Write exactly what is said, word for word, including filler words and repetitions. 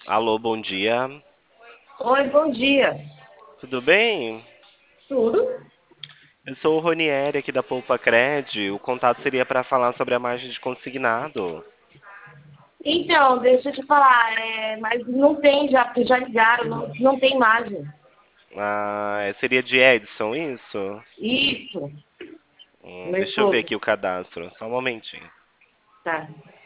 Alô, bom dia. Oi, bom dia. Tudo bem? Tudo? Eu sou o Ronieri aqui da Poupa Cred. O contato seria para falar sobre a margem de consignado. Então, deixa eu te falar, é, mas não tem já, porque já ligaram, não, não tem imagem. Ah, é, seria de Edson, isso? Isso, Hum, meu deixa eu ver esposo. aqui o cadastro, só um momentinho. Tá.